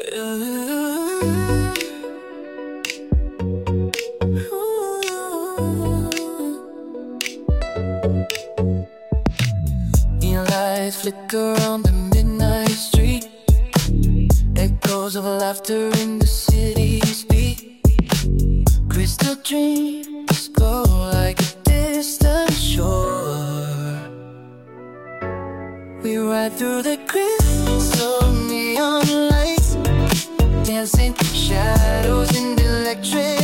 Neon lights flicker on the midnight street. Echoes of laughter in the city's beat. Crystal dreams go like a distant shore. We ride through the crystal neon lights, dancing shadows in the electric